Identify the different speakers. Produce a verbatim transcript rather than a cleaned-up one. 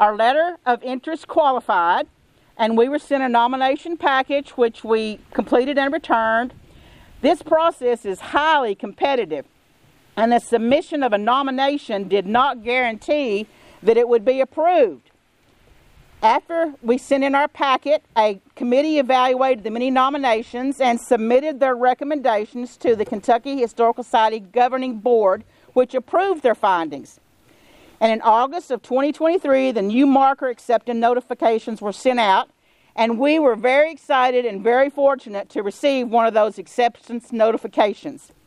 Speaker 1: Our letter of interest qualified, and we were sent a nomination package, which we completed and returned. This process is highly competitive, and the submission of a nomination did not guarantee that it would be approved. After we sent in our packet, a committee evaluated the many nominations and submitted their recommendations to the Kentucky Historical Society Governing Board, which approved their findings. And in August of twenty twenty-three, the new marker acceptance notifications were sent out, and we were very excited and very fortunate to receive one of those acceptance notifications.